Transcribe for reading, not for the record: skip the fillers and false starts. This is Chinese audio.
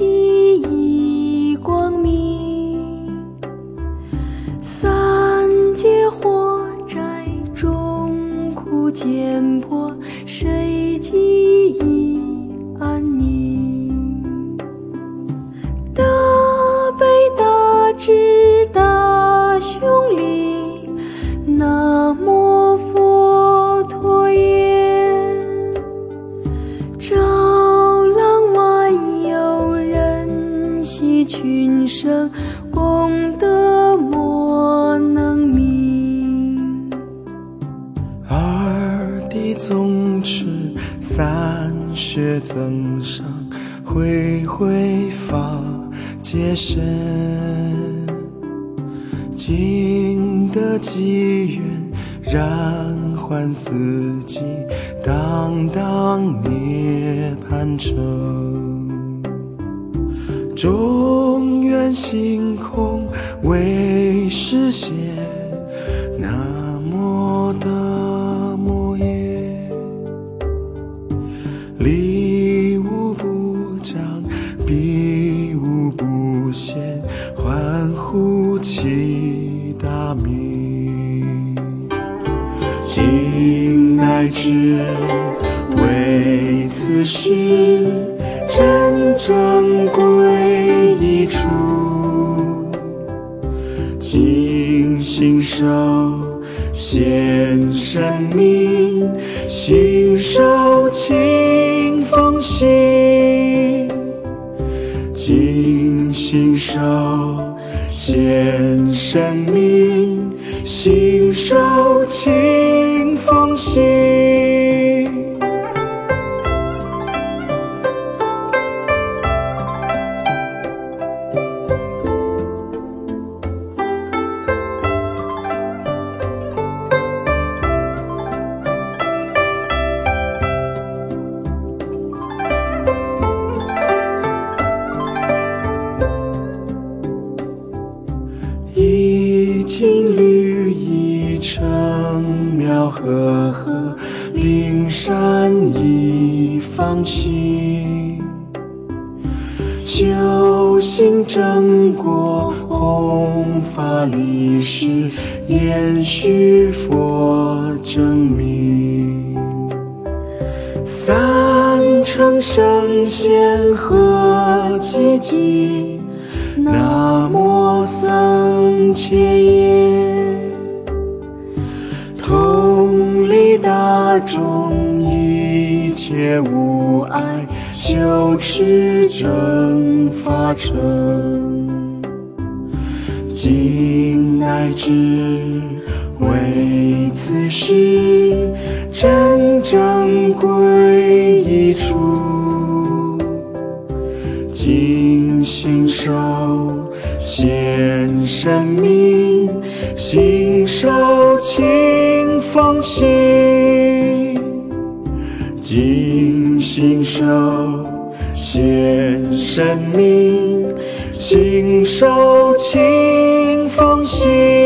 忆光明。三界火灾中苦简朴，谁记忆安宁？大悲大智大雄力，南无佛陀言。照览万有人悉群生，功德莫能名。 二谛宗持，三学增上，慧慧法界身。尽得机缘，然还四季，当当涅槃城。中原星空为实现，南无大摩耶。理无不彰，彼无不现，欢呼其大名。今乃至为此事，真正归一处。尽心受现生命，心受清风行。尽心受现生命，心受清风行。一金缕一成妙和合，灵山一方行。修行正果，弘法利世，延续佛正名。三乘圣贤合济济，南无僧伽耶。同理大众，一切无碍，修持正法成。今乃至为此事，真正归一处。尽心受现生命，心受清风行。尽心受现生命，心受清风行。